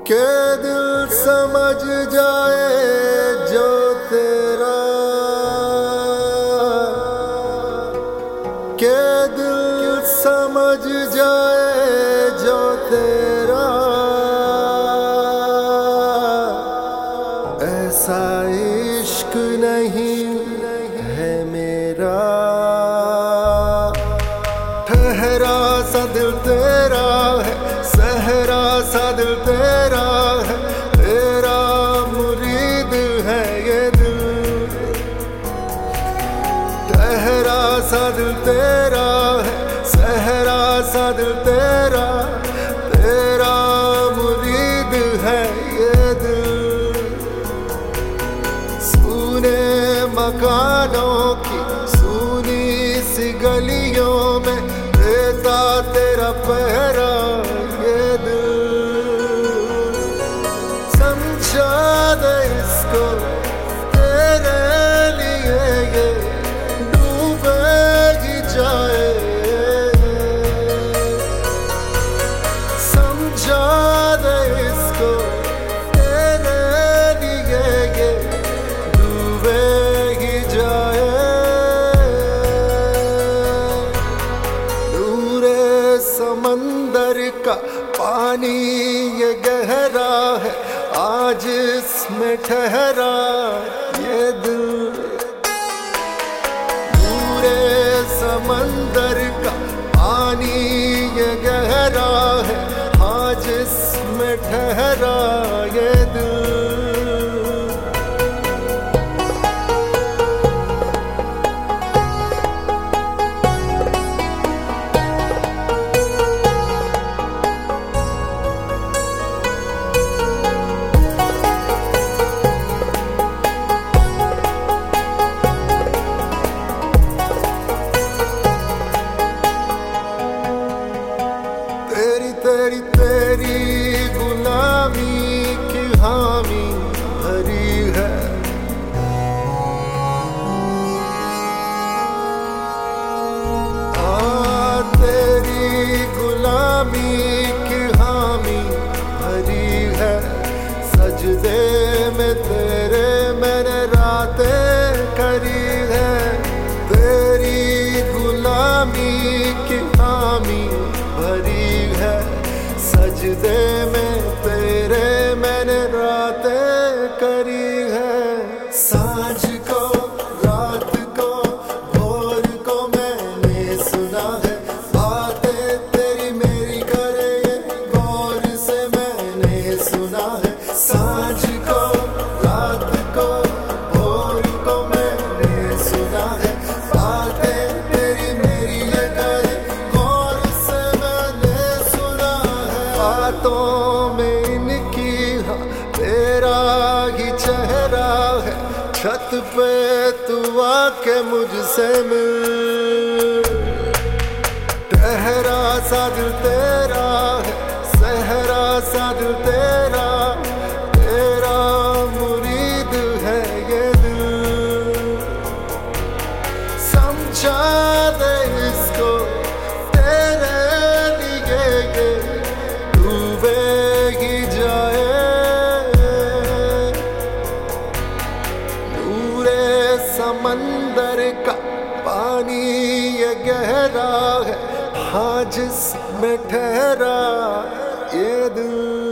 के दिल समझ जाए जो तेरा, के दिल समझ जाए जो तेरा, ऐसा इश्क नहीं है मेरा। ठहरा सा दिल तेरा है, सहरा सा दिल तेरा है, तेरा मुरीद है ये दिल। ठहरा सा दिल तेरा है, सहरा सा दिल तेरा, तेरा मुरीद है ये दिल। सूने मकानों की सूनी सी गलियों में देता तेरा पहरा ये दिल। समझा दे इसको तेरे लिए ये डूबे ही जाए। समझा दे इसको तेरे लिए ये डूबे ही जाए। समंदर का पानी ये गहरा है, आज इसमें ठहरा ये दिल। पूरे समंदर का पानी ये गहरा है, आज इसमें ठहरा ये दिल। तेरी तेरी गुलामी की हामी भरी है। तेरी गुलामी की हामी भरी है। सजदे में तेरे मैंने रातें करी है। तेरी गुलामी की हामी भरी है। सजदे में तेरे मैंने रातें करी है। सांझ को रात को भोर को मैंने सुना है, बातें तेरी मेरी करे ये गौर से मैंने सुना है। सांझ को रात को भोर को मैंने सुना है, बातें तेरी मेरी ये करे गौर से मैंने सुना है। बातों में इनकी हाँ तेरा ही चेहरा है। छत पे तू आके मुझसे मिल। ठहरा सा दिल तेरा है, सहरा सा दिल तेरा, तेरा मुरीद है ये दिल। समझा दे इसको तेरे लिए ये डूबे ही जाए। पूरे समंदर का पानी ये गहरा है, हाँ जिसमें ठहरा ये दिल।